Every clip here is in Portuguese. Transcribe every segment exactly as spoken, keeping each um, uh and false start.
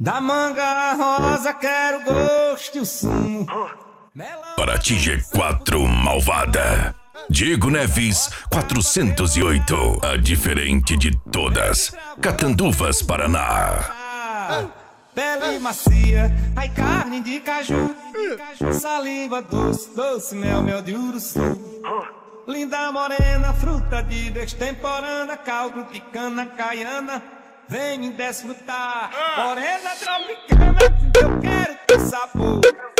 Da manga rosa quero gosto e o sumo. Paraty G quatro malvada. Diego Neves quatrocentos e oito, a diferente de todas. Catanduvas, Paraná. Pele macia, ai carne de caju, saliva doce, doce mel, mel de uruçu. Linda morena, fruta de destemporânea, caldo de cana caiana, vem me desfrutar. Morena tropicana, eu quero teu sabor.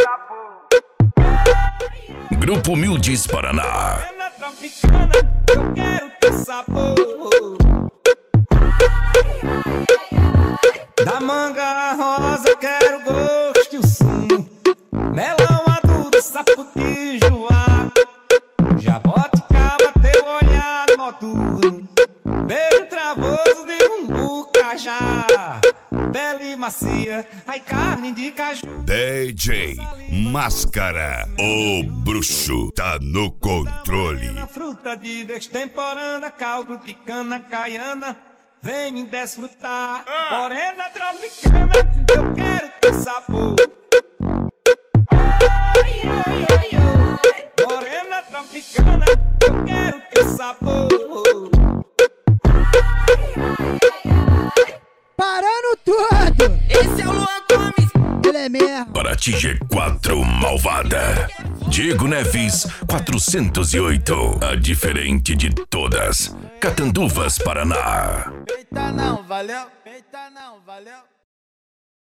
Grupo Mildes, Paraná. Morena tropicana, eu quero teu sabor. Da manga rosa quero gosto e o sumo. Melão maduro, sapoti, joá. Jaboticaba, teu olhar noturno. Beijo travoso de umbu, cajá. Pele macia, ai carne de caju. D J Máscara, o bruxo, tá no controle. Fruta de destemporânea, caldo de cana caiana, vem me desfrutar. Morena tropicana, eu quero teu sabor. Morena tropicana, eu quero teu sabor. Parando tudo! Esse é o Luan Gomes. Ele é mesmo. Paraty G quatro malvada. Diego Neves quatrocentos e oito, a diferente de todas. Catanduvas, Paraná. Eita não, valeu? Eita não, valeu?